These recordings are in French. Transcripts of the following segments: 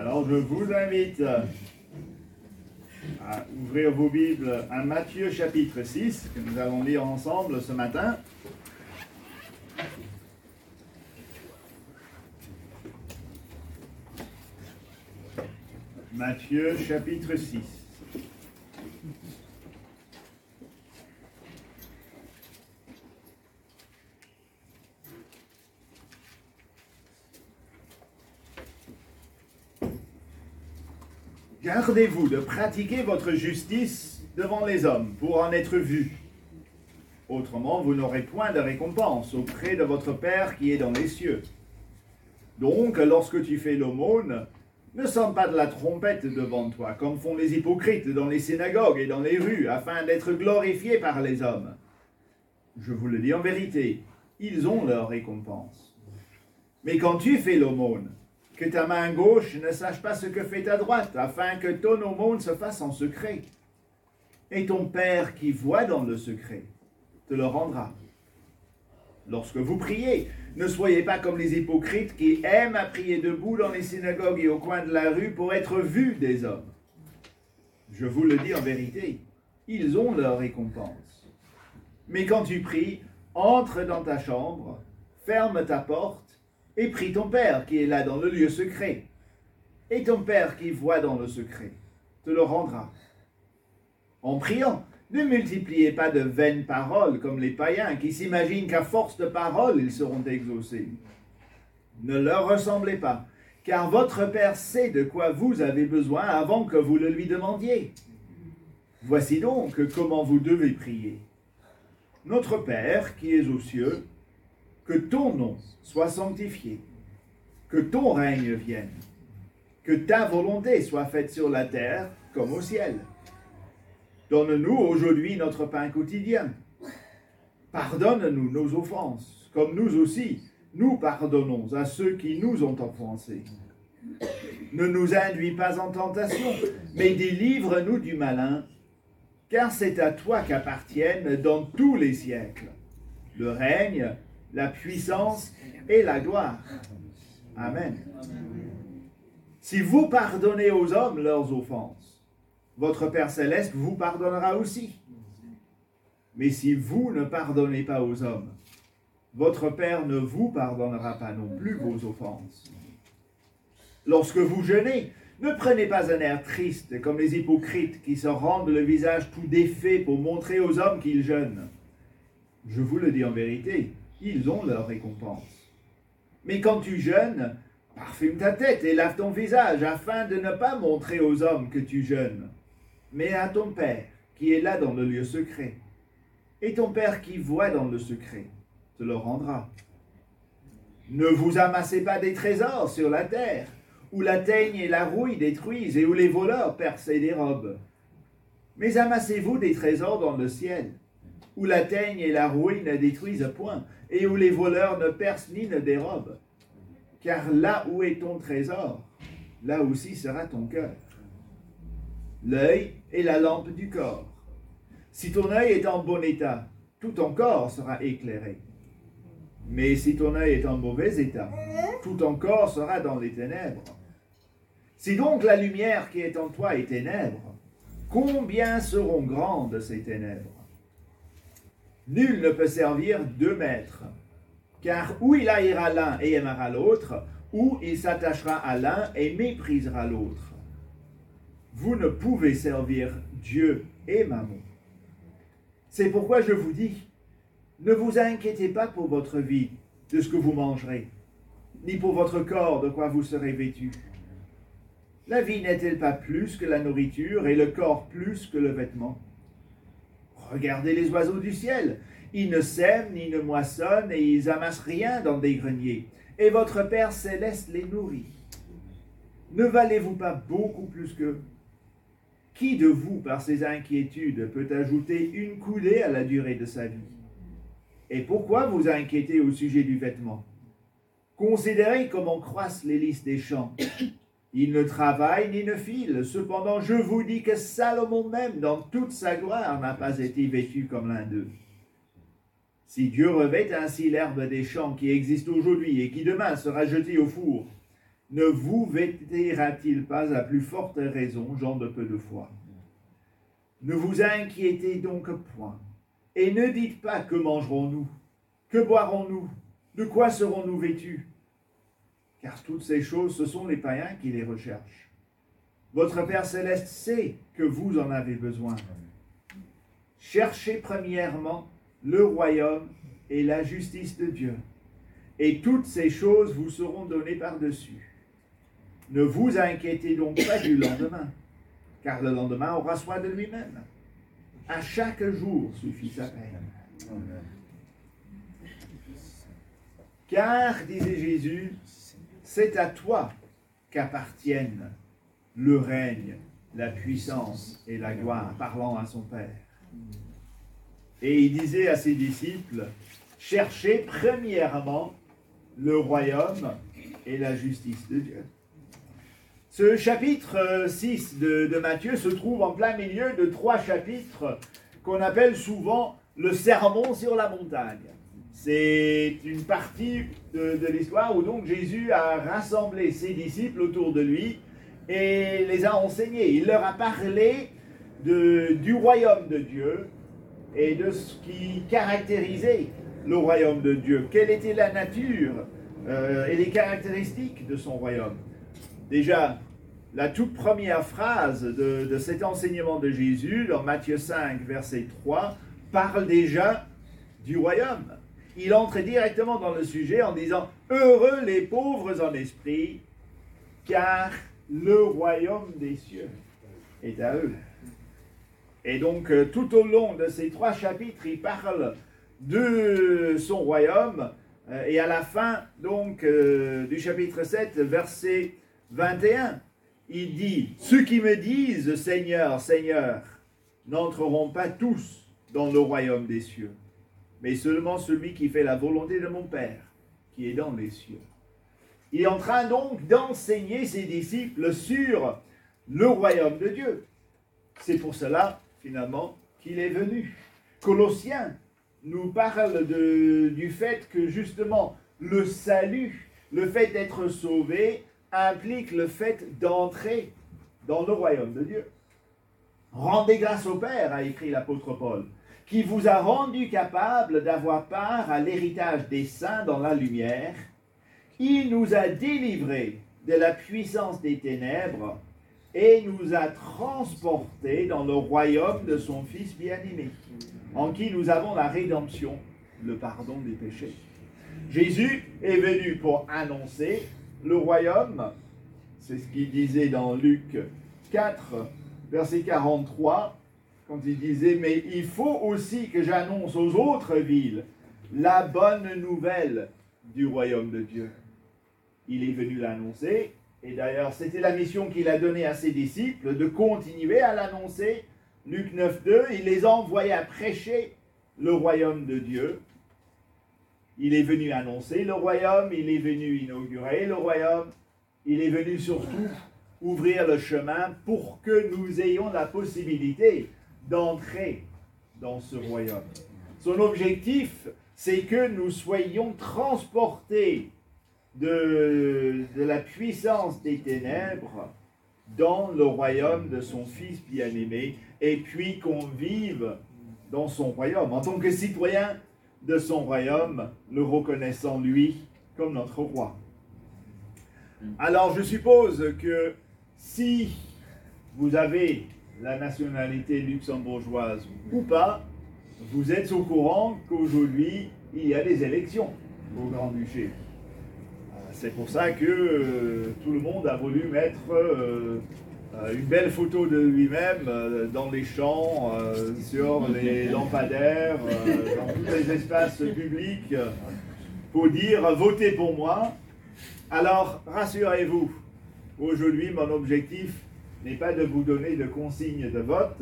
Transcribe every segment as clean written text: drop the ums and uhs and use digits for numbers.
Alors je vous invite à ouvrir vos Bibles à Matthieu chapitre 6, que nous allons lire ensemble ce matin. Matthieu chapitre 6. Gardez-vous de pratiquer votre justice devant les hommes pour en être vus. Autrement, vous n'aurez point de récompense auprès de votre Père qui est dans les cieux. Donc, lorsque tu fais l'aumône, ne sonne pas de la trompette devant toi, comme font les hypocrites dans les synagogues et dans les rues, afin d'être glorifiés par les hommes. Je vous le dis en vérité, ils ont leur récompense. Mais quand tu fais l'aumône, que ta main gauche ne sache pas ce que fait ta droite, afin que ton aumône se fasse en secret. Et ton Père qui voit dans le secret te le rendra. Lorsque vous priez, ne soyez pas comme les hypocrites qui aiment à prier debout dans les synagogues et au coin de la rue pour être vus des hommes. Je vous le dis en vérité, ils ont leur récompense. Mais quand tu pries, entre dans ta chambre, ferme ta porte, et prie ton Père qui est là dans le lieu secret. Et ton Père qui voit dans le secret te le rendra. En priant, ne multipliez pas de vaines paroles comme les païens qui s'imaginent qu'à force de paroles, ils seront exaucés. Ne leur ressemblez pas, car votre Père sait de quoi vous avez besoin avant que vous le lui demandiez. Voici donc comment vous devez prier. Notre Père qui es aux cieux, que ton nom soit sanctifié, que ton règne vienne, que ta volonté soit faite sur la terre comme au ciel. Donne-nous aujourd'hui notre pain quotidien. Pardonne-nous nos offenses, comme nous aussi, nous pardonnons à ceux qui nous ont offensés. Ne nous induis pas en tentation, mais délivre-nous du malin, car c'est à toi qu'appartiennent dans tous les siècles le règne, la puissance et la gloire. Amen. Si vous pardonnez aux hommes leurs offenses, votre Père céleste vous pardonnera aussi. Mais si vous ne pardonnez pas aux hommes, votre Père ne vous pardonnera pas non plus vos offenses. Lorsque vous jeûnez, ne prenez pas un air triste comme les hypocrites qui se rendent le visage tout défait pour montrer aux hommes qu'ils jeûnent. Je vous le dis en vérité, ils ont leur récompense. Mais quand tu jeûnes, parfume ta tête et lave ton visage, afin de ne pas montrer aux hommes que tu jeûnes, mais à ton Père qui est là dans le lieu secret. Et ton Père qui voit dans le secret te le rendra. Ne vous amassez pas des trésors sur la terre, où la teigne et la rouille détruisent et où les voleurs percent et dérobent. Mais amassez-vous des trésors dans le ciel, où la teigne et la rouille ne détruisent point, et où les voleurs ne percent ni ne dérobent. Car là où est ton trésor, là aussi sera ton cœur. L'œil est la lampe du corps. Si ton œil est en bon état, tout ton corps sera éclairé. Mais si ton œil est en mauvais état, tout ton corps sera dans les ténèbres. Si donc la lumière qui est en toi est ténèbres, combien seront grandes ces ténèbres? Nul ne peut servir deux maîtres, car ou il haïra l'un et aimera l'autre, ou il s'attachera à l'un et méprisera l'autre. Vous ne pouvez servir Dieu et Mammon. C'est pourquoi je vous dis, ne vous inquiétez pas pour votre vie, de ce que vous mangerez, ni pour votre corps, de quoi vous serez vêtus. La vie n'est-elle pas plus que la nourriture, et le corps plus que le vêtement? Regardez les oiseaux du ciel, ils ne sèment ni ne moissonnent, et ils amassent rien dans des greniers, et votre Père céleste les nourrit. Ne valez-vous pas beaucoup plus qu'eux? Qui de vous, par ses inquiétudes, peut ajouter une coudée à la durée de sa vie? Et pourquoi vous inquiétez au sujet du vêtement? Considérez comment croissent les lys des champs. Ils ne travaillent ni ne filent. Cependant, je vous dis que Salomon même, dans toute sa gloire, n'a pas été vêtu comme l'un d'eux. Si Dieu revêt ainsi l'herbe des champs qui existe aujourd'hui et qui demain sera jetée au four, ne vous vêtira-t-il pas à plus forte raison, gens de peu de foi? Ne vous inquiétez donc point, et ne dites pas que mangerons-nous, que boirons-nous, de quoi serons-nous vêtus? Car toutes ces choses, ce sont les païens qui les recherchent. Votre Père Céleste sait que vous en avez besoin. Cherchez premièrement le royaume et la justice de Dieu, et toutes ces choses vous seront données par-dessus. Ne vous inquiétez donc pas du lendemain, car le lendemain aura soin de lui-même. À chaque jour suffit sa peine. Car, disait Jésus, c'est à toi qu'appartiennent le règne, la puissance et la gloire, parlant à son Père. Et il disait à ses disciples, cherchez premièrement le royaume et la justice de Dieu. Ce chapitre 6 de Matthieu se trouve en plein milieu de 3 chapitres qu'on appelle souvent le sermon sur la montagne. C'est une partie de l'histoire où donc Jésus a rassemblé ses disciples autour de lui et les a enseignés. Il leur a parlé du royaume de Dieu et de ce qui caractérisait le royaume de Dieu. Quelle était la nature et les caractéristiques de son royaume. Déjà, la toute première phrase de cet enseignement de Jésus, dans Matthieu 5, verset 3, parle déjà du royaume. Il entre directement dans le sujet en disant « Heureux les pauvres en esprit, car le royaume des cieux est à eux. » Et donc, tout au long de ces 3 chapitres, il parle de son royaume. Et à la fin, donc, du chapitre 7, verset 21, il dit « Ceux qui me disent « Seigneur, Seigneur » n'entreront pas tous dans le royaume des cieux, mais seulement celui qui fait la volonté de mon Père, qui est dans les cieux. » Il est en train donc d'enseigner ses disciples sur le royaume de Dieu. C'est pour cela, finalement, qu'il est venu. Colossiens nous parle du fait que, justement, le salut, le fait d'être sauvé, implique le fait d'entrer dans le royaume de Dieu. « Rendez grâce au Père », a écrit l'apôtre Paul, « qui vous a rendu capable d'avoir part à l'héritage des saints dans la lumière. Il nous a délivrés de la puissance des ténèbres et nous a transportés dans le royaume de son Fils bien-aimé, en qui nous avons la rédemption, le pardon des péchés. » Jésus est venu pour annoncer le royaume. C'est ce qu'il disait dans Luc 4, verset 43, quand il disait « Mais il faut aussi que j'annonce aux autres villes la bonne nouvelle du royaume de Dieu. » Il est venu l'annoncer, et d'ailleurs c'était la mission qu'il a donnée à ses disciples, de continuer à l'annoncer. Luc 9, 2, il les a envoyés à prêcher le royaume de Dieu. Il est venu annoncer le royaume, il est venu inaugurer le royaume, il est venu surtout ouvrir le chemin pour que nous ayons la possibilité d'entrer dans ce royaume. Son objectif, c'est que nous soyons transportés de la puissance des ténèbres dans le royaume de son Fils bien-aimé, et puis qu'on vive dans son royaume, en tant que citoyen de son royaume, le reconnaissant lui comme notre roi. Alors je suppose que si vous avez la nationalité luxembourgeoise ou pas, vous êtes au courant qu'aujourd'hui il y a des élections au Grand-Duché. C'est pour ça que tout le monde a voulu mettre une belle photo de lui-même dans les champs, sur les lampadaires, dans tous les espaces publics, pour dire « votez pour moi ». Alors, rassurez-vous, aujourd'hui, mon objectif n'est pas de vous donner de consignes de vote,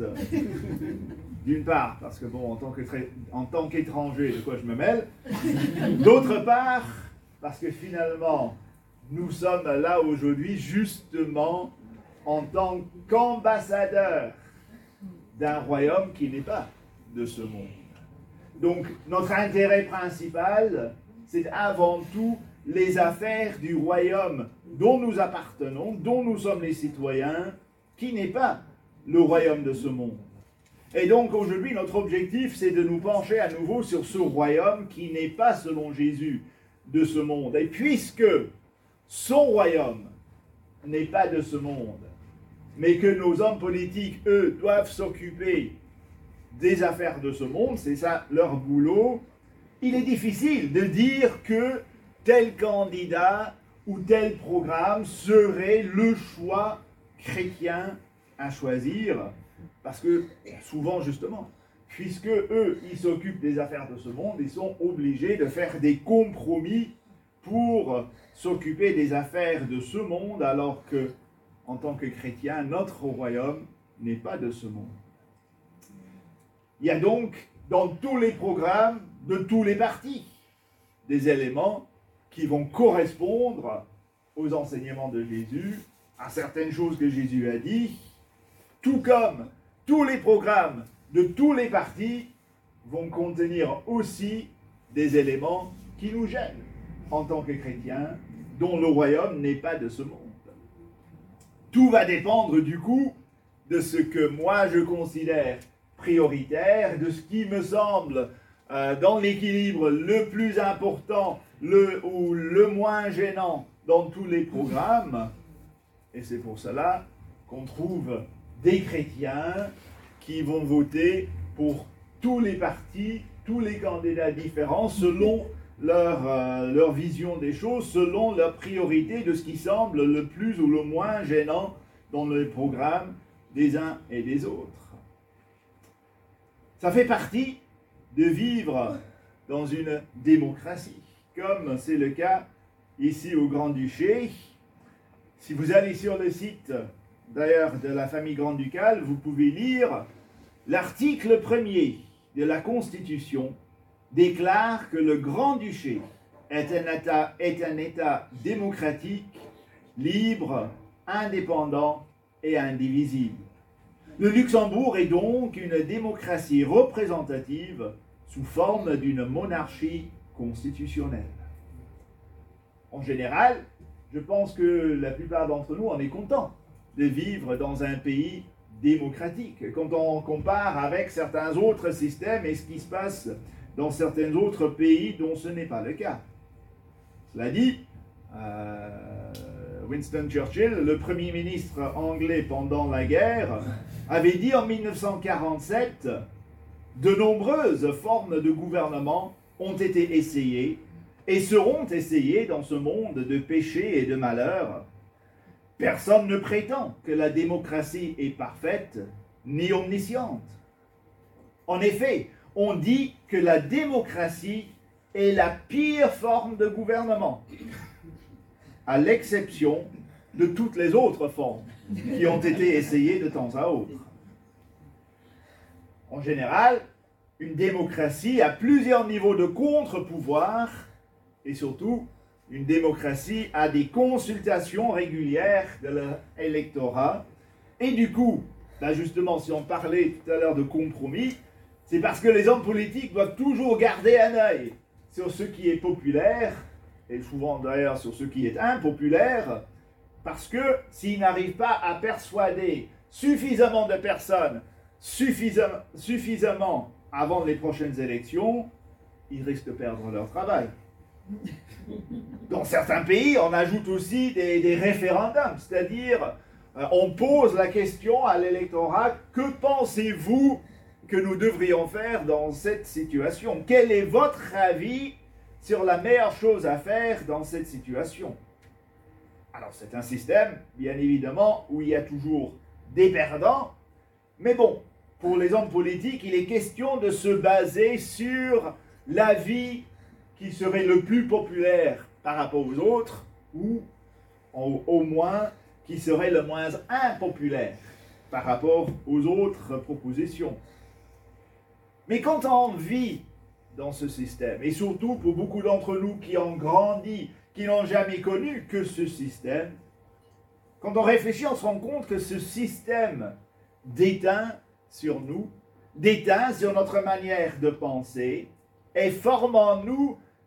d'une part, parce que bon, en tant qu'étranger, de quoi je me mêle, d'autre part, parce que finalement, nous sommes là aujourd'hui justement en tant qu'ambassadeurs d'un royaume qui n'est pas de ce monde. Donc, notre intérêt principal, c'est avant tout les affaires du royaume dont nous appartenons, dont nous sommes les citoyens, qui n'est pas le royaume de ce monde. Et donc aujourd'hui, notre objectif, c'est de nous pencher à nouveau sur ce royaume qui n'est pas, selon Jésus, de ce monde. Et puisque son royaume n'est pas de ce monde, mais que nos hommes politiques, eux, doivent s'occuper des affaires de ce monde, c'est ça leur boulot, il est difficile de dire que tel candidat ou tel programme serait le choix chrétien à choisir, parce que souvent, justement, puisque eux, ils s'occupent des affaires de ce monde, ils sont obligés de faire des compromis pour s'occuper des affaires de ce monde, alors que, en tant que chrétien, notre royaume n'est pas de ce monde. Il y a donc, dans tous les programmes de tous les partis, des éléments qui vont correspondre aux enseignements de Jésus, à certaines choses que Jésus a dit, tout comme tous les programmes de tous les partis vont contenir aussi des éléments qui nous gênent en tant que chrétiens, dont le royaume n'est pas de ce monde. Tout va dépendre du coup de ce que moi je considère prioritaire, de ce qui me semble dans l'équilibre le plus important ou le moins gênant dans tous les programmes. Et c'est pour cela qu'on trouve des chrétiens qui vont voter pour tous les partis, tous les candidats différents, selon leur vision des choses, selon leur priorité de ce qui semble le plus ou le moins gênant dans le programme des uns et des autres. Ça fait partie de vivre dans une démocratie, comme c'est le cas ici au Grand-Duché. Si vous allez sur le site, d'ailleurs, de la famille grand-ducale, vous pouvez lire l'article 1er de la Constitution déclare que le Grand-Duché est un État démocratique, libre, indépendant et indivisible. Le Luxembourg est donc une démocratie représentative sous forme d'une monarchie constitutionnelle. En général, je pense que la plupart d'entre nous en est contents de vivre dans un pays démocratique. Quand on compare avec certains autres systèmes et ce qui se passe dans certains autres pays dont ce n'est pas le cas. Cela dit, Winston Churchill, le premier ministre anglais pendant la guerre, avait dit en 1947 « De nombreuses formes de gouvernement ont été essayées et seront essayées dans ce monde de péché et de malheur. Personne ne prétend que la démocratie est parfaite ni omnisciente. En effet, on dit que la démocratie est la pire forme de gouvernement, à l'exception de toutes les autres formes qui ont été essayées de temps à autre. En général, une démocratie a plusieurs niveaux de contre-pouvoir et surtout, une démocratie a des consultations régulières de l'électorat. Et du coup, là justement, si on parlait tout à l'heure de compromis, c'est parce que les hommes politiques doivent toujours garder un œil sur ce qui est populaire, et souvent d'ailleurs sur ce qui est impopulaire, parce que s'ils n'arrivent pas à persuader suffisamment de personnes, suffisamment avant les prochaines élections, ils risquent de perdre leur travail. Dans certains pays, on ajoute aussi des référendums, c'est-à-dire on pose la question à l'électorat, que pensez-vous que nous devrions faire dans cette situation? Quel est votre avis sur la meilleure chose à faire dans cette situation? Alors c'est un système, bien évidemment, où il y a toujours des perdants, mais bon, pour les hommes politiques, il est question de se baser sur l'avis qui serait le plus populaire par rapport aux autres, ou au moins qui serait le moins impopulaire par rapport aux autres propositions. Mais quand on vit dans ce système, et surtout pour beaucoup d'entre nous qui ont grandi, qui n'ont jamais connu que ce système, quand on réfléchit, on se rend compte que ce système déteint sur nous, déteint sur notre manière de penser, et forme en nous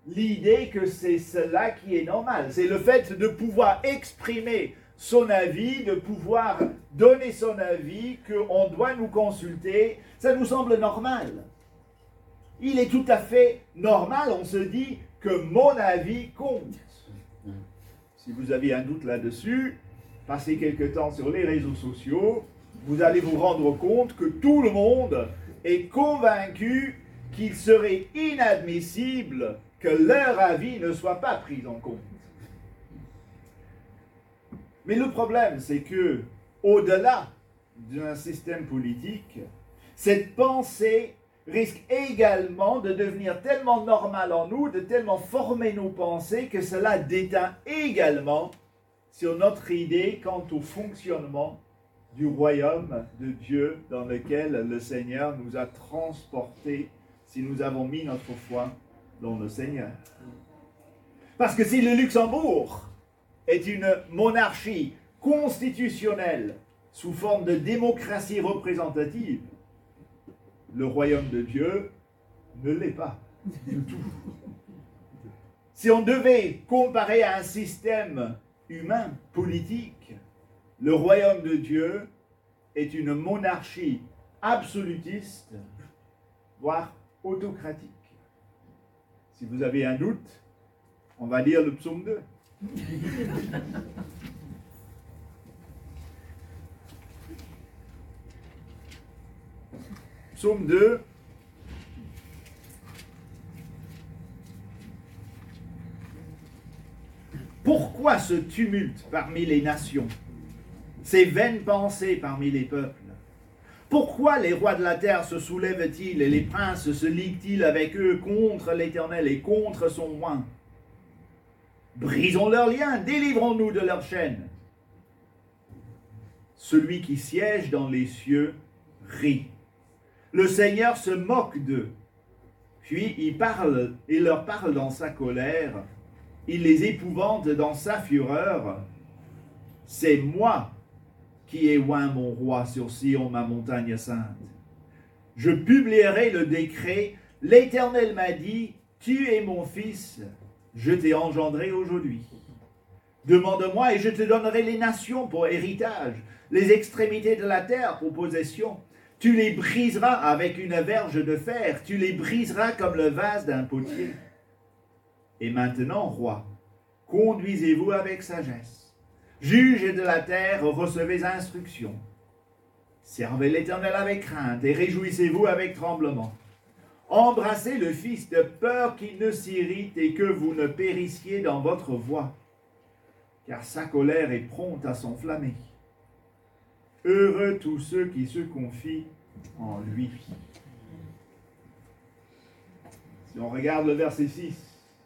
l'idée que c'est cela qui est normal. C'est le fait de pouvoir exprimer son avis, de pouvoir donner son avis, qu'on doit nous consulter. Ça nous semble normal. Il est tout à fait normal, on se dit, que mon avis compte. Si vous avez un doute là-dessus, passez quelque temps sur les réseaux sociaux, vous allez vous rendre compte que tout le monde est convaincu qu'il serait inadmissible que leur avis ne soit pas pris en compte. Mais le problème, c'est que, au-delà d'un système politique, cette pensée risque également de devenir tellement normale en nous, de tellement former nos pensées, que cela déteint également sur notre idée quant au fonctionnement du royaume de Dieu dans lequel le Seigneur nous a transportés si nous avons mis notre foi dans le Seigneur. Parce que si le Luxembourg est une monarchie constitutionnelle sous forme de démocratie représentative, le royaume de Dieu ne l'est pas du tout. Si on devait comparer à un système humain, politique, le royaume de Dieu est une monarchie absolutiste, voire autocratique. Si vous avez un doute, on va lire le psaume 2. Psaume 2. Pourquoi ce tumulte parmi les nations, ces vaines pensées parmi les peuples? Pourquoi les rois de la terre se soulèvent-ils et les princes se liguent-ils avec eux contre l'Éternel et contre son roi? Brisons leurs liens, délivrons-nous de leurs chaînes. Celui qui siège dans les cieux rit. Le Seigneur se moque d'eux. Puis il leur parle dans sa colère. Il les épouvante dans sa fureur. C'est moi qui ai oint mon roi sur Sion, ma montagne sainte. Je publierai le décret. L'Éternel m'a dit, tu es mon fils, je t'ai engendré aujourd'hui. Demande-moi et je te donnerai les nations pour héritage, les extrémités de la terre pour possession. Tu les briseras avec une verge de fer, tu les briseras comme le vase d'un potier. Et maintenant, roi, conduisez-vous avec sagesse. Juges de la terre, recevez instruction. Servez l'Éternel avec crainte et réjouissez-vous avec tremblement. Embrassez le Fils de peur qu'il ne s'irrite et que vous ne périssiez dans votre voie, car sa colère est prompte à s'enflammer. Heureux tous ceux qui se confient en lui. Si on regarde le verset 6,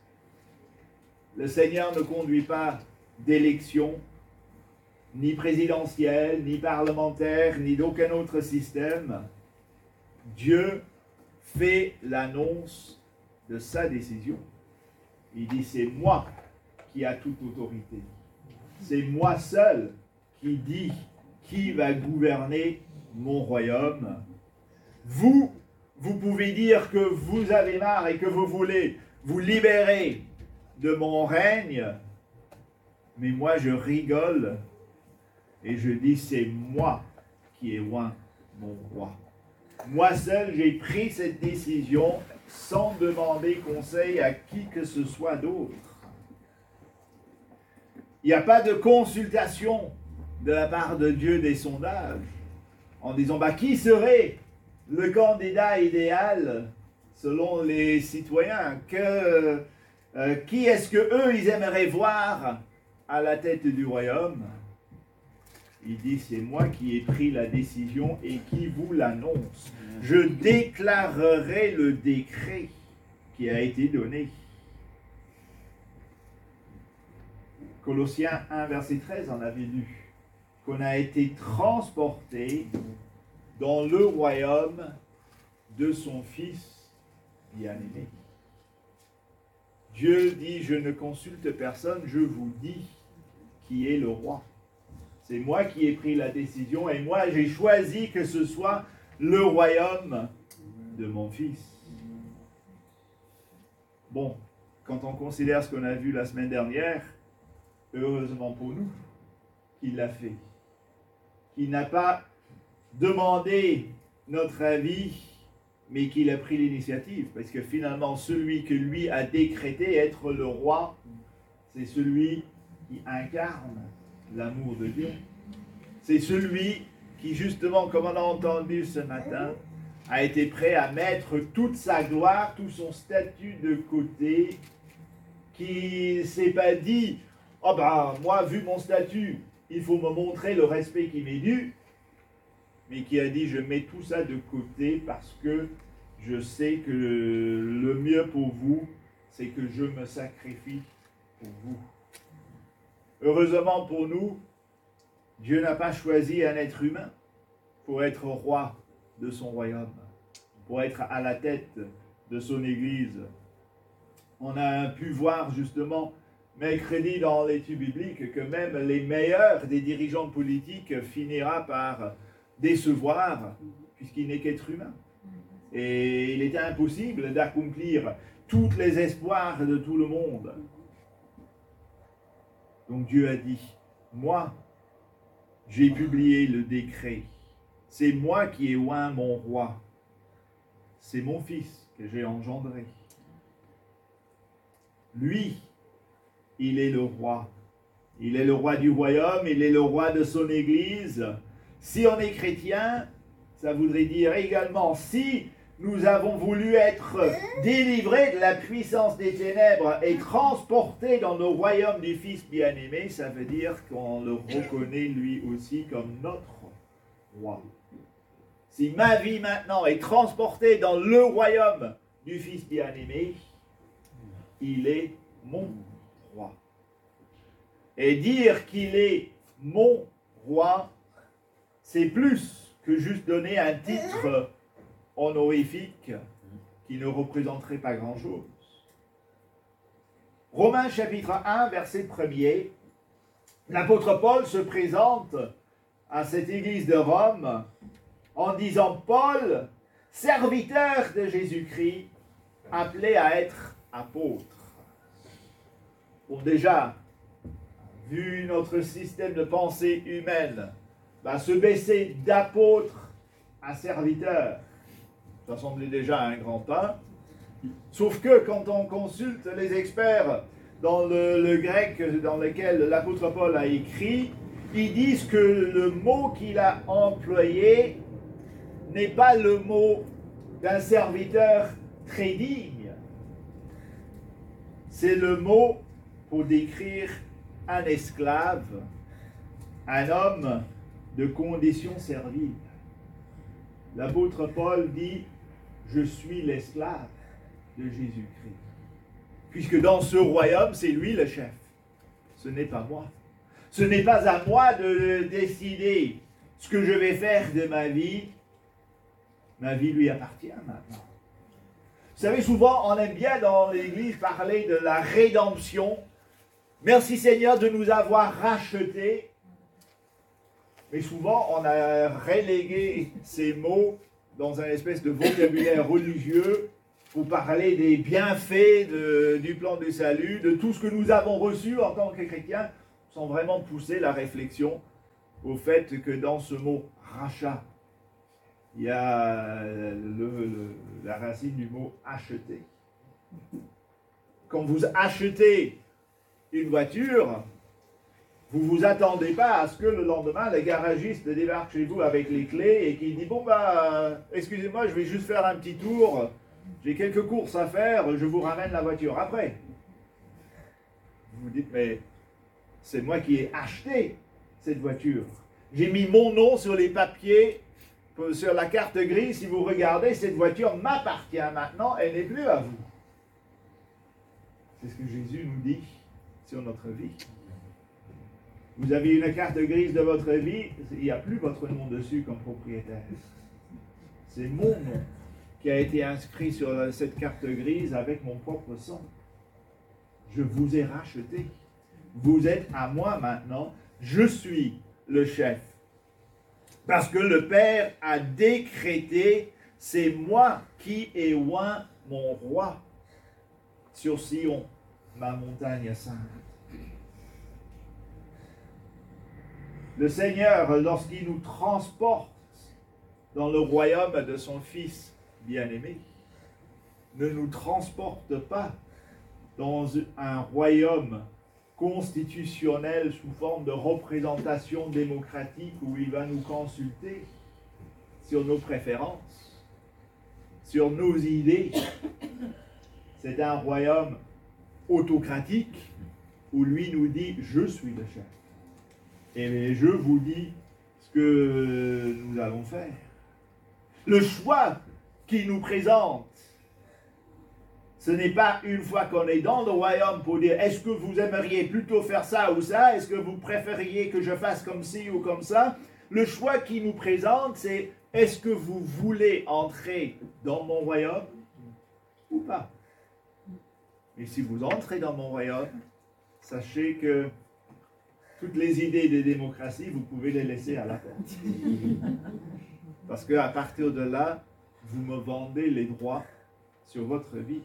le Seigneur ne conduit pas d'élection, ni présidentielle, ni parlementaire, ni d'aucun autre système. Dieu fait l'annonce de sa décision. Il dit, c'est moi qui a toute autorité. C'est moi seul qui dis qui va gouverner mon royaume. Vous pouvez dire que vous avez marre et que vous voulez vous libérer de mon règne, mais moi je rigole et je dis c'est moi qui ai oint mon roi. Moi seul j'ai pris cette décision sans demander conseil à qui que ce soit d'autre. Il n'y a pas de consultation de la part de Dieu des sondages en disant qui serait le candidat idéal selon les citoyens, qui est-ce que eux ils aimeraient voir à la tête du royaume. Il dit c'est moi qui ai pris la décision et qui vous l'annonce. Je déclarerai le décret qui a été donné. Colossiens 1 verset 13 on avait lu qu'on a été transporté dans le royaume de son Fils bien-aimé. Dieu dit, je ne consulte personne, je vous dis qui est le roi. C'est moi qui ai pris la décision et moi j'ai choisi que ce soit le royaume de mon Fils. Bon, quand on considère ce qu'on a vu la semaine dernière, heureusement pour nous qu'il l'a fait. Qu'il n'a pas demandé notre avis, mais qu'il a pris l'initiative. Parce que finalement, celui que lui a décrété être le roi, c'est celui qui incarne l'amour de Dieu. C'est celui qui, justement, comme on a entendu ce matin, a été prêt à mettre toute sa gloire, tout son statut de côté, qui ne s'est pas dit « Oh ben, moi, vu mon statut, il faut me montrer le respect qui m'est dû », mais qui a dit « Je mets tout ça de côté parce que je sais que le mieux pour vous, c'est que je me sacrifie pour vous. » Heureusement pour nous, Dieu n'a pas choisi un être humain pour être roi de son royaume, pour être à la tête de son Église. On a pu voir justement mercredi dans l'étude biblique que même les meilleurs des dirigeants politiques finira par décevoir puisqu'il n'est qu'être humain. Et il était impossible d'accomplir tous les espoirs de tout le monde. Donc Dieu a dit, moi, j'ai publié le décret. C'est moi qui ai oint mon roi. C'est mon fils que j'ai engendré. Lui, il est le roi. Il est le roi du royaume, il est le roi de son Église. Si on est chrétien, ça voudrait dire également, si nous avons voulu être délivrés de la puissance des ténèbres et transportés dans le royaume du Fils bien-aimé, ça veut dire qu'on le reconnaît lui aussi comme notre roi. Si ma vie maintenant est transportée dans le royaume du Fils bien-aimé, il est mon roi. Et dire qu'il est mon roi, c'est plus que juste donner un titre honorifique qui ne représenterait pas grand-chose. Romains chapitre 1, verset 1er, l'apôtre Paul se présente à cette église de Rome en disant « Paul, serviteur de Jésus-Christ, appelé à être apôtre. » Bon, déjà, vu notre système de pensée humaine, se baisser d'apôtre à serviteur, ça semblait déjà un grand pas. Sauf que quand on consulte les experts dans le grec dans lequel l'apôtre Paul a écrit, ils disent que le mot qu'il a employé n'est pas le mot d'un serviteur très digne. C'est le mot pour décrire un esclave, un homme de condition servile. L'apôtre Paul dit « Je suis l'esclave de Jésus-Christ. » Puisque dans ce royaume, c'est lui le chef. Ce n'est pas moi. Ce n'est pas à moi de décider ce que je vais faire de ma vie. Ma vie lui appartient maintenant. Vous savez, souvent, on aime bien dans l'Église parler de la rédemption. Merci Seigneur de nous avoir rachetés. Mais souvent, on a relégué ces mots dans un espèce de vocabulaire religieux pour parler des bienfaits du plan du salut, de tout ce que nous avons reçu en tant que chrétiens, sans vraiment pousser la réflexion au fait que dans ce mot « rachat », il y a la racine du mot « acheter ». Quand vous achetez une voiture, vous ne vous attendez pas à ce que le lendemain, le garagiste débarque chez vous avec les clés et qu'il dit « Bon, excusez-moi, je vais juste faire un petit tour, j'ai quelques courses à faire, je vous ramène la voiture après. » Vous vous dites « Mais c'est moi qui ai acheté cette voiture. J'ai mis mon nom sur les papiers, sur la carte grise. Si vous regardez, cette voiture m'appartient maintenant, elle n'est plus à vous. » C'est ce que Jésus nous dit sur notre vie. Vous avez une carte grise de votre vie, il n'y a plus votre nom dessus comme propriétaire. C'est mon nom qui a été inscrit sur cette carte grise avec mon propre sang. Je vous ai racheté. Vous êtes à moi maintenant. Je suis le chef. Parce que le Père a décrété, c'est moi qui ai oint mon roi sur Sion. ma montagne sainte. Le Seigneur, lorsqu'il nous transporte dans le royaume de son Fils bien-aimé, ne nous transporte pas dans un royaume constitutionnel sous forme de représentation démocratique où il va nous consulter sur nos préférences, sur nos idées. C'est un royaume autocratique où lui nous dit « Je suis le chef et je vous dis ce que nous allons faire ». Le choix qu'il nous présente, ce n'est pas une fois qu'on est dans le royaume pour dire « Est-ce que vous aimeriez plutôt faire ça ou ça? Est-ce que vous préfériez que je fasse comme ci ou comme ça ?» Le choix qu'il nous présente, c'est « Est-ce que vous voulez entrer dans mon royaume ou pas ?» Et si vous entrez dans mon royaume, sachez que toutes les idées de démocratie, vous pouvez les laisser à la porte. Parce qu'à partir de là, vous me vendez les droits sur votre vie.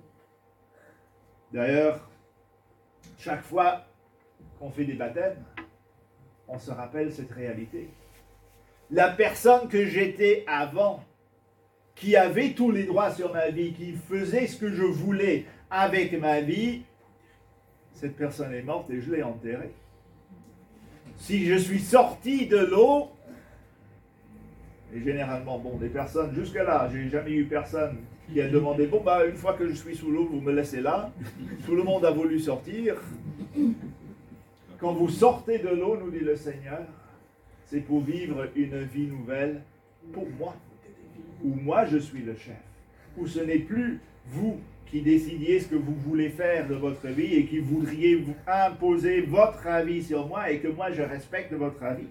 D'ailleurs, chaque fois qu'on fait des baptêmes, on se rappelle cette réalité. La personne que j'étais avant, qui avait tous les droits sur ma vie, qui faisait ce que je voulais avec ma vie, cette personne est morte et je l'ai enterrée. Si je suis sorti de l'eau, et généralement, des personnes, jusque-là, j'ai jamais eu personne qui a demandé, une fois que je suis sous l'eau, vous me laissez là. Tout le monde a voulu sortir. Quand vous sortez de l'eau, nous dit le Seigneur, c'est pour vivre une vie nouvelle pour moi, où moi je suis le chef, où ce n'est plus vous qui décidiez ce que vous voulez faire de votre vie et qui voudriez vous imposer votre avis sur moi et que moi je respecte votre avis.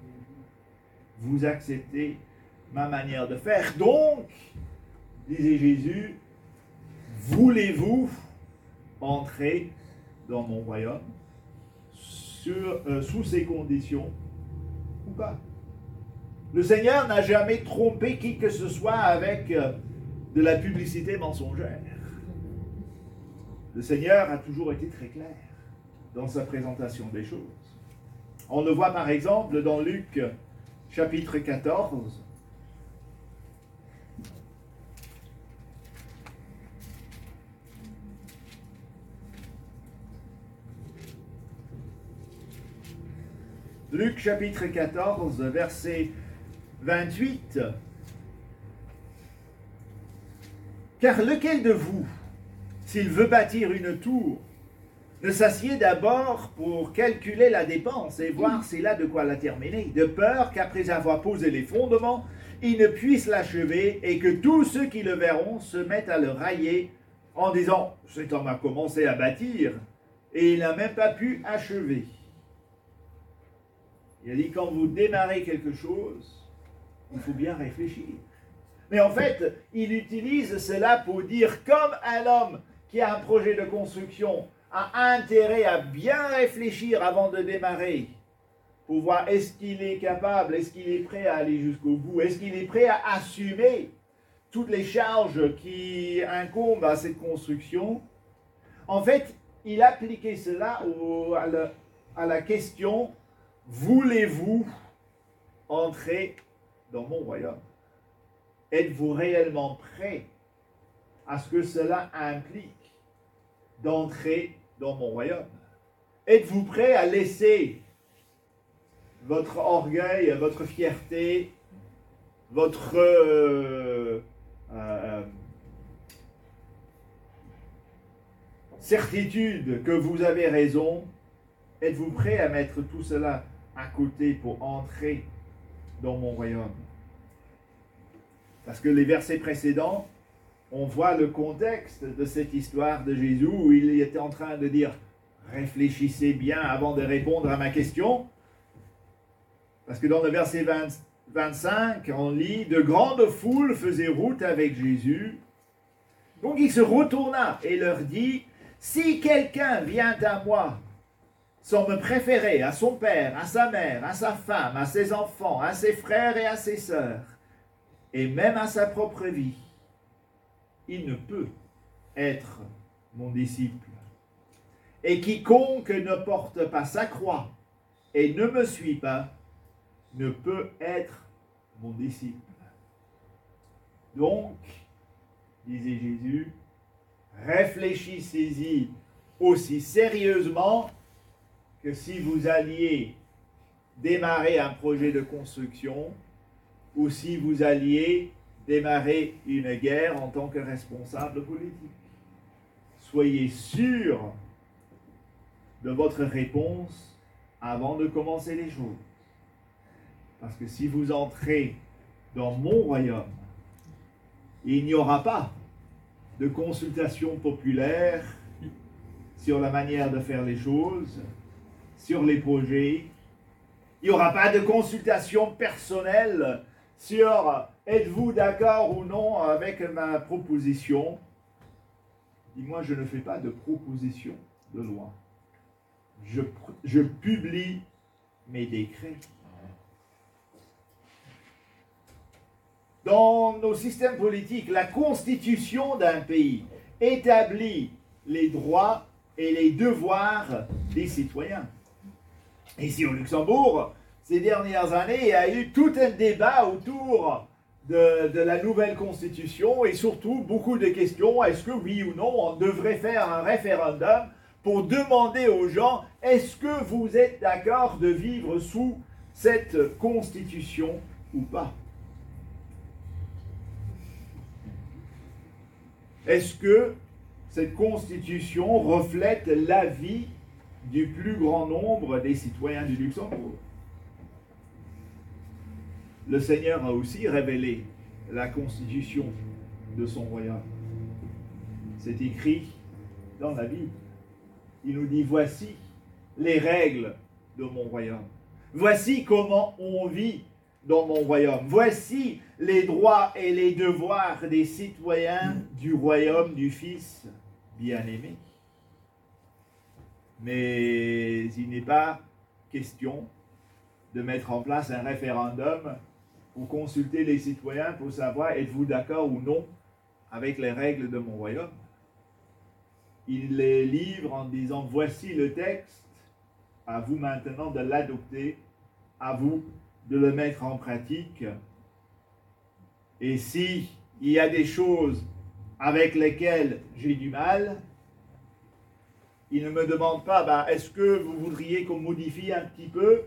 Vous acceptez ma manière de faire. Donc, disait Jésus, voulez-vous entrer dans mon royaume sous ces conditions ou pas? Le Seigneur n'a jamais trompé qui que ce soit avec de la publicité mensongère. Le Seigneur a toujours été très clair dans sa présentation des choses. On le voit par exemple dans Luc chapitre 14. Luc chapitre 14, verset 28. Car lequel de vous, s'il veut bâtir une tour, ne s'assied d'abord pour calculer la dépense et voir s'il a de quoi la terminer, de peur qu'après avoir posé les fondements, il ne puisse l'achever et que tous ceux qui le verront se mettent à le railler en disant « Cet homme a commencé à bâtir et il n'a même pas pu achever. » Il a dit, quand vous démarrez quelque chose, il faut bien réfléchir. Mais en fait, il utilise cela pour dire, comme un homme qui a un projet de construction a intérêt à bien réfléchir avant de démarrer, pour voir est-ce qu'il est capable, est-ce qu'il est prêt à aller jusqu'au bout, est-ce qu'il est prêt à assumer toutes les charges qui incombent à cette construction. En fait, il appliquait cela à la question « Voulez-vous entrer dans mon royaume ?» Êtes-vous réellement prêt à ce que cela implique d'entrer dans mon royaume? Êtes-vous prêt à laisser votre orgueil, votre fierté, votre certitude que vous avez raison? Êtes-vous prêt à mettre tout cela à côté pour entrer dans mon royaume? Parce que les versets précédents, on voit le contexte de cette histoire de Jésus où il était en train de dire « Réfléchissez bien avant de répondre à ma question. » Parce que dans le verset 25, on lit « De grandes foules faisaient route avec Jésus. » Donc il se retourna et leur dit « Si quelqu'un vient à moi, sans me préférer à son père, à sa mère, à sa femme, à ses enfants, à ses frères et à ses sœurs, et même à sa propre vie, il ne peut être mon disciple. Et quiconque ne porte pas sa croix et ne me suit pas ne peut être mon disciple. Donc, disait Jésus, réfléchissez-y aussi sérieusement que si vous alliez démarrer un projet de construction ou si vous alliez démarrer une guerre en tant que responsable politique. Soyez sûr de votre réponse avant de commencer les choses. Parce que si vous entrez dans mon royaume, il n'y aura pas de consultation populaire sur la manière de faire les choses, sur les projets. Il n'y aura pas de consultation personnelle sur êtes-vous d'accord ou non avec ma proposition. Dis-moi, je ne fais pas de proposition de loi. Je publie mes décrets. Dans nos systèmes politiques, la constitution d'un pays établit les droits et les devoirs des citoyens. Ici au Luxembourg, ces dernières années, il y a eu tout un débat autour de la nouvelle constitution et surtout beaucoup de questions. Est-ce que oui ou non, on devrait faire un référendum pour demander aux gens, est-ce que vous êtes d'accord de vivre sous cette constitution ou pas? Est-ce que cette constitution reflète l'avis du plus grand nombre des citoyens du Luxembourg? Le Seigneur a aussi révélé la constitution de son royaume. C'est écrit dans la Bible. Il nous dit, voici les règles de mon royaume. Voici comment on vit dans mon royaume. Voici les droits et les devoirs des citoyens du royaume du Fils bien-aimé. Mais il n'est pas question de mettre en place un référendum pour consulter les citoyens pour savoir êtes-vous d'accord ou non avec les règles de mon royaume. Il les livre en disant voici le texte, à vous maintenant de l'adopter, à vous de le mettre en pratique. Et si il y a des choses avec lesquelles j'ai du mal, il ne me demande pas, est-ce que vous voudriez qu'on modifie un petit peu?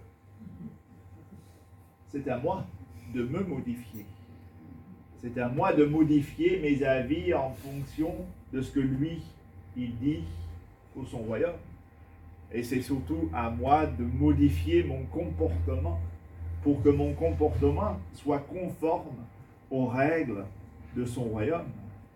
C'est à moi de me modifier. C'est à moi de modifier mes avis en fonction de ce que lui, il dit pour son royaume. Et c'est surtout à moi de modifier mon comportement pour que mon comportement soit conforme aux règles de son royaume.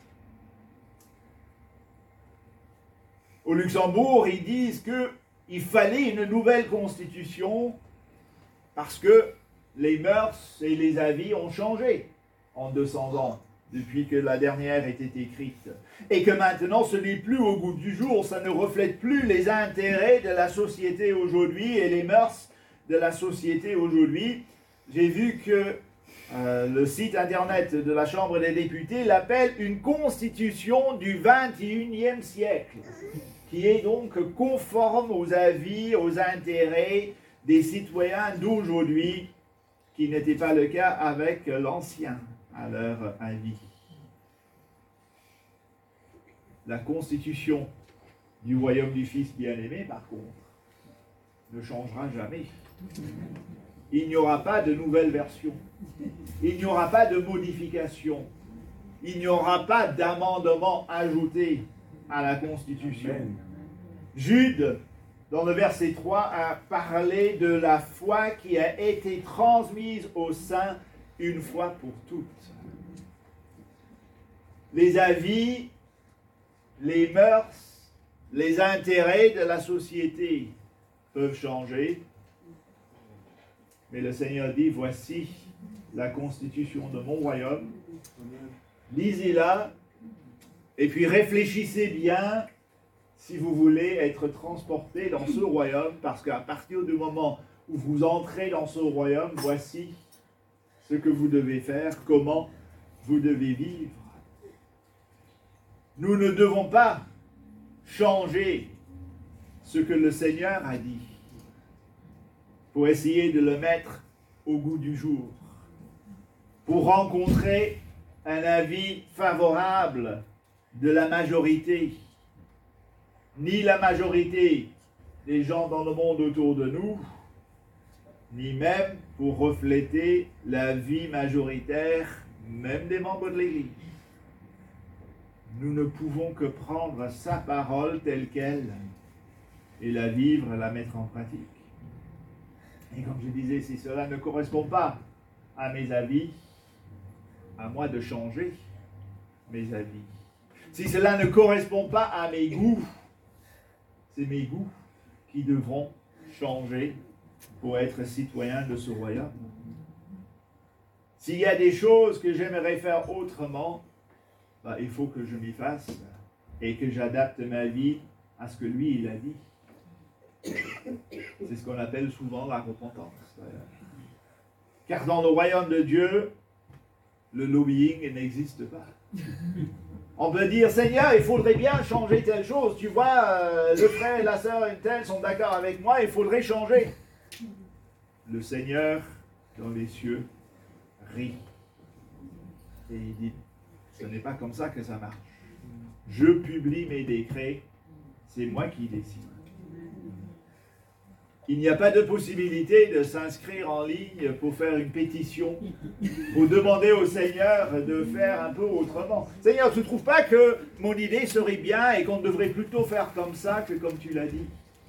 Au Luxembourg, ils disent qu'il fallait une nouvelle constitution parce que les mœurs et les avis ont changé en 200 ans, depuis que la dernière était écrite. Et que maintenant, ce n'est plus au goût du jour, ça ne reflète plus les intérêts de la société aujourd'hui et les mœurs de la société aujourd'hui. J'ai vu que le site internet de la Chambre des députés l'appelle une constitution du 21e siècle, qui est donc conforme aux avis, aux intérêts des citoyens d'aujourd'hui, qui n'était pas le cas avec l'ancien à leur avis. La constitution du royaume du Fils bien-aimé, par contre, ne changera jamais. Il n'y aura pas de nouvelle version. Il n'y aura pas de modification. Il n'y aura pas d'amendement ajouté à la Constitution. Jude, dans le verset 3, a parlé de la foi qui a été transmise aux saints une fois pour toutes. Les avis, les mœurs, les intérêts de la société peuvent changer, mais le Seigneur dit, voici la constitution de mon royaume. Lisez-la et puis réfléchissez bien si vous voulez être transporté dans ce royaume, parce qu'à partir du moment où vous entrez dans ce royaume, voici ce que vous devez faire, comment vous devez vivre. Nous ne devons pas changer ce que le Seigneur a dit, pour essayer de le mettre au goût du jour, pour rencontrer un avis favorable de la majorité, ni la majorité des gens dans le monde autour de nous, ni même pour refléter la vie majoritaire, même des membres de l'Église. Nous ne pouvons que prendre sa parole telle qu'elle et la vivre, la mettre en pratique. Et comme je disais, si cela ne correspond pas à mes avis, à moi de changer mes avis. Si cela ne correspond pas à mes goûts, c'est mes goûts qui devront changer pour être citoyens de ce royaume. S'il y a des choses que j'aimerais faire autrement, il faut que je m'y fasse et que j'adapte ma vie à ce que lui, il a dit. C'est ce qu'on appelle souvent la repentance. Car dans le royaume de Dieu, le lobbying n'existe pas. On peut dire, Seigneur, il faudrait bien changer telle chose. Tu vois, le frère et la sœur et tel sont d'accord avec moi, il faudrait changer. Le Seigneur, dans les cieux, rit. Et il dit, ce n'est pas comme ça que ça marche. Je publie mes décrets, c'est moi qui décide. Il n'y a pas de possibilité de s'inscrire en ligne pour faire une pétition, pour demander au Seigneur de faire un peu autrement. Seigneur, tu ne trouves pas que mon idée serait bien et qu'on devrait plutôt faire comme ça que comme tu l'as dit?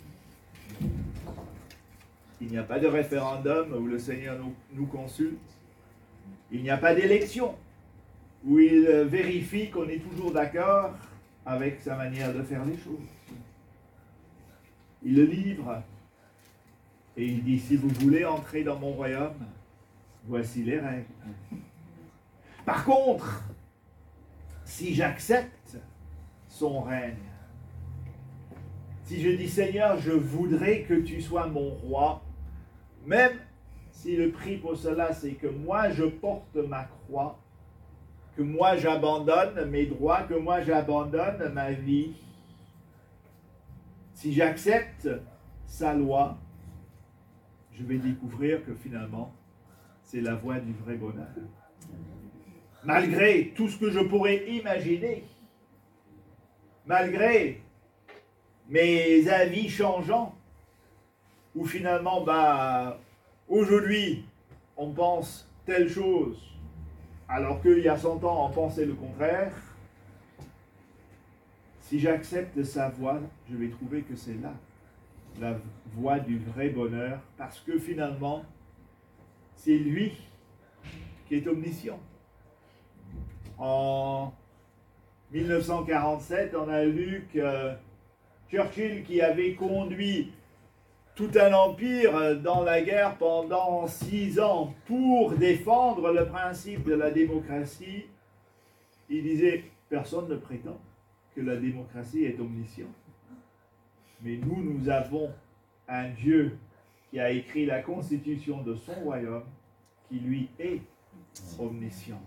Il n'y a pas de référendum où le Seigneur nous consulte. Il n'y a pas d'élection où il vérifie qu'on est toujours d'accord avec sa manière de faire les choses. Il le livre. Et il dit, si vous voulez entrer dans mon royaume, voici les règles. Par contre, si j'accepte son règne, si je dis, Seigneur, je voudrais que tu sois mon roi, même si le prix pour cela, c'est que moi, je porte ma croix, que moi, j'abandonne mes droits, que moi, j'abandonne ma vie, si j'accepte sa loi, je vais découvrir que finalement, c'est la voie du vrai bonheur. Malgré tout ce que je pourrais imaginer, malgré mes avis changeants, où finalement, aujourd'hui, on pense telle chose, alors qu'il y a 100 ans, on pensait le contraire. Si j'accepte sa voie, je vais trouver que c'est là la voie du vrai bonheur, parce que finalement, c'est lui qui est omniscient. En 1947, on a lu que Churchill, qui avait conduit tout un empire dans la guerre pendant 6 ans pour défendre le principe de la démocratie, il disait, personne ne prétend que la démocratie est omnisciente. Mais nous avons un Dieu qui a écrit la constitution de son royaume, qui lui est omniscient.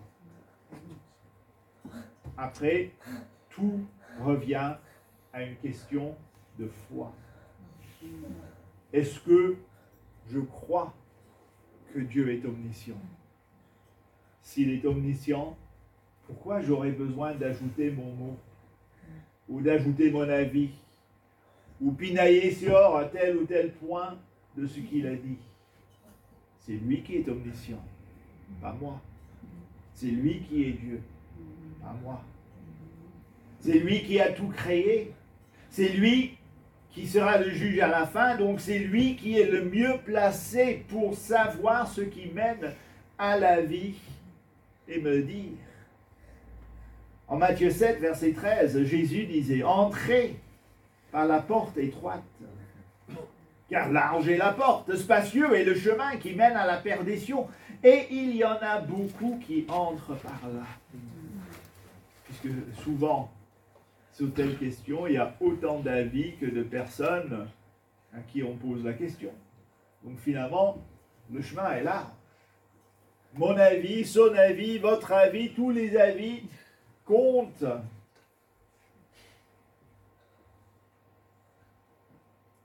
Après, tout revient à une question de foi. Est-ce que je crois que Dieu est omniscient? S'il est omniscient, pourquoi j'aurais besoin d'ajouter mon mot ou d'ajouter mon avis ou pinailler sur tel ou tel point de ce qu'il a dit? C'est lui qui est omniscient, pas moi. C'est lui qui est Dieu, pas moi. C'est lui qui a tout créé. C'est lui qui sera le juge à la fin, donc c'est lui qui est le mieux placé pour savoir ce qui mène à la vie et me le dire. En Matthieu 7, verset 13, Jésus disait, « Entrez par la porte étroite, car large est la porte, spacieux est le chemin qui mène à la perdition, et il y en a beaucoup qui entrent par là. » Puisque souvent, sur telle question, il y a autant d'avis que de personnes à qui on pose la question. Donc finalement, le chemin est là. Mon avis, son avis, votre avis, tous les avis comptent.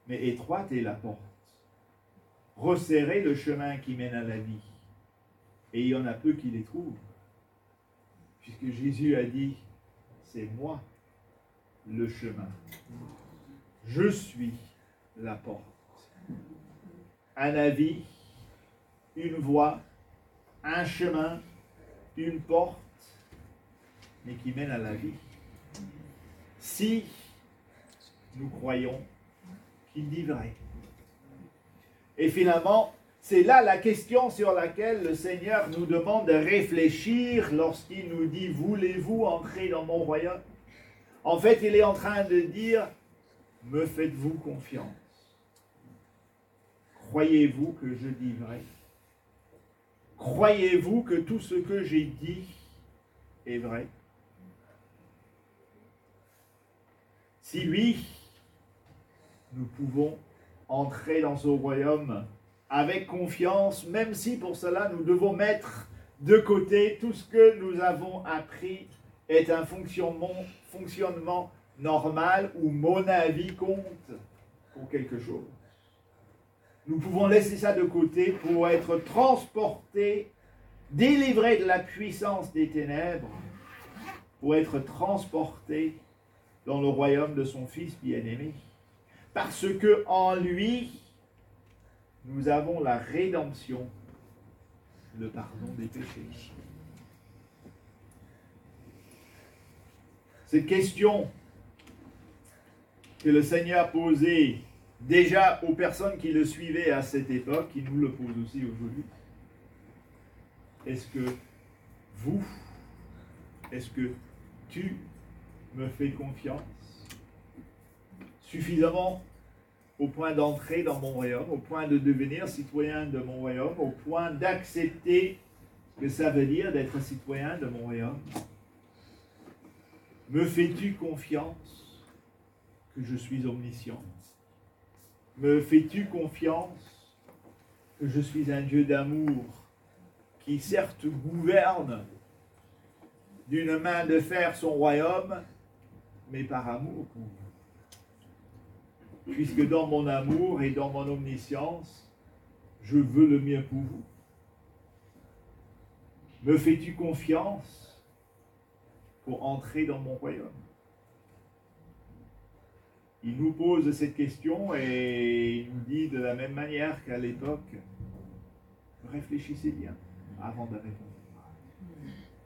mais étroite est la porte. Resserrez le chemin qui mène à la vie, et il y en a peu qui les trouvent. Puisque Jésus a dit, c'est moi le chemin. Je suis la porte. Un avis, une voie, un chemin, une porte, mais qui mène à la vie. Si nous croyons qu'il dit vrai. Et finalement, c'est là la question sur laquelle le Seigneur nous demande de réfléchir lorsqu'il nous dit « Voulez-vous entrer dans mon royaume ?» En fait, il est en train de dire « Me faites-vous confiance? Croyez-vous que je dis vrai? Croyez-vous que tout ce que j'ai dit est vrai? » Si oui, nous pouvons entrer dans ce royaume avec confiance, même si pour cela nous devons mettre de côté tout ce que nous avons appris est un fonctionnement normal où mon avis compte pour quelque chose. Nous pouvons laisser ça de côté pour être transportés, délivrés de la puissance des ténèbres, pour être transportés dans le royaume de son Fils bien-aimé. Parce que en lui, nous avons la rédemption, le pardon des péchés. Cette question que le Seigneur posait déjà aux personnes qui le suivaient à cette époque, il nous le pose aussi aujourd'hui. Est-ce que vous, est-ce que tu me fais confiance suffisamment au point d'entrer dans mon royaume, au point de devenir citoyen de mon royaume, au point d'accepter ce que ça veut dire d'être citoyen de mon royaume? Me fais-tu confiance que je suis omniscient? Me fais-tu confiance que je suis un Dieu d'amour qui certes gouverne d'une main de fer son royaume, mais par amour pour vous? Puisque dans mon amour et dans mon omniscience, je veux le mieux pour vous. Me fais-tu confiance pour entrer dans mon royaume? Il nous pose cette question et il nous dit de la même manière qu'à l'époque, réfléchissez bien avant de répondre.